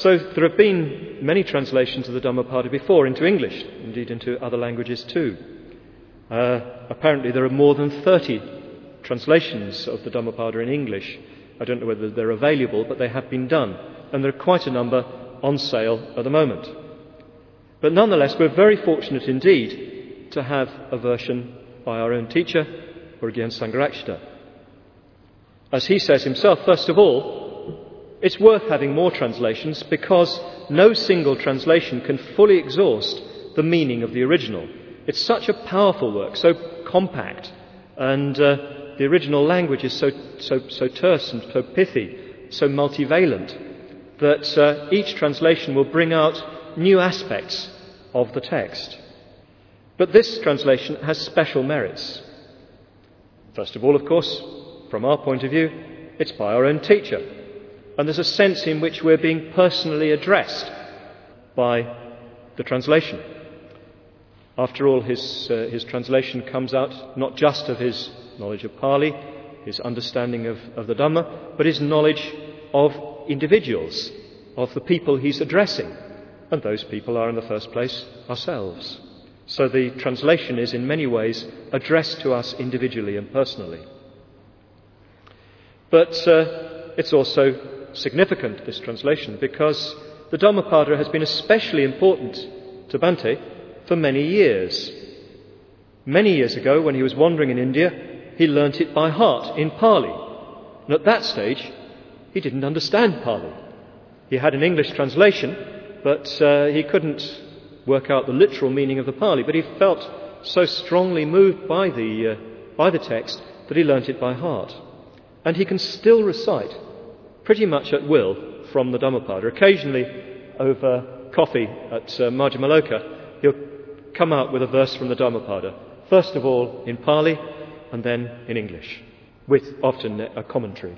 So there have been many translations of the Dhammapada before into English, indeed into other languages too. Apparently there are more than 30 translations of the Dhammapada in English. I don't know whether they're available, but they have been done. And there are quite a number on sale at the moment. But nonetheless, we're very fortunate indeed to have a version by our own teacher, Urgyen Sangharakshita. As he says himself, first of all, it's worth having more translations because no single translation can fully exhaust the meaning of the original. It's such a powerful work, so compact, and the original language is so terse and so pithy, so multivalent, that each translation will bring out new aspects of the text. But this translation has special merits. First of all, of course, from our point of view, it's by our own teacher. And there's a sense in which we're being personally addressed by the translation. After all, his translation comes out not just of his knowledge of Pali, his understanding of the Dhamma, but his knowledge of individuals, of the people he's addressing. And those people are, in the first place, ourselves. So the translation is in many ways addressed to us individually and personally. But it's also significant, this translation, because the Dhammapada has been especially important to Bhante for many years. Many years ago, when he was wandering in India, he learnt it by heart in Pali. And at that stage, he didn't understand Pali. He had an English translation, but he couldn't work out the literal meaning of the Pali. But he felt so strongly moved by the text that he learnt it by heart. And he can still recite pretty much at will from the Dhammapada. Occasionally, over coffee at Majjhimaloka, he'll come out with a verse from the Dhammapada, first of all in Pali and then in English, with often a commentary.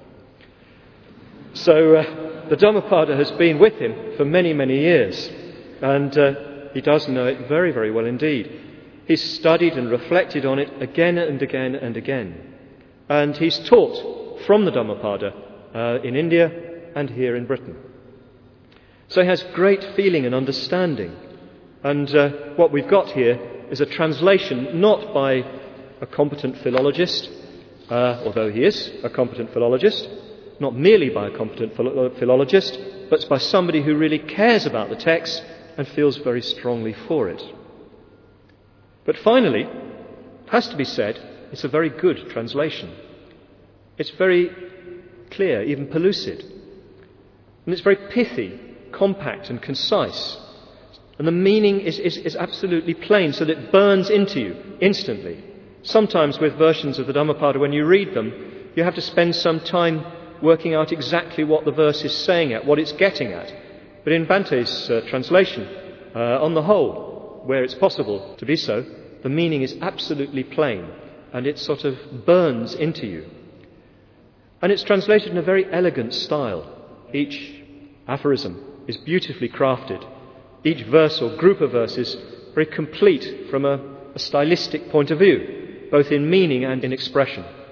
So the Dhammapada has been with him for many, many years, and he does know it very, very well indeed. He's studied and reflected on it again and again and again, and he's taught from the Dhammapada in India and here in Britain. So he has great feeling and understanding. And what we've got here is a translation not by a competent philologist, although he is a competent philologist, not merely by a competent philologist, but by somebody who really cares about the text and feels very strongly for it. But finally, it has to be said, it's a very good translation. It's very clear, even pellucid. And it's very pithy, compact and concise. And the meaning is absolutely plain, so that it burns into you instantly. Sometimes with versions of the Dhammapada, when you read them, you have to spend some time working out exactly what the verse is saying at, what it's getting at. But in Bhante's translation, on the whole, where it's possible to be so, the meaning is absolutely plain, and it sort of burns into you. And it's translated in a very elegant style. Each aphorism is beautifully crafted. Each verse or group of verses very complete from a stylistic point of view, both in meaning and in expression.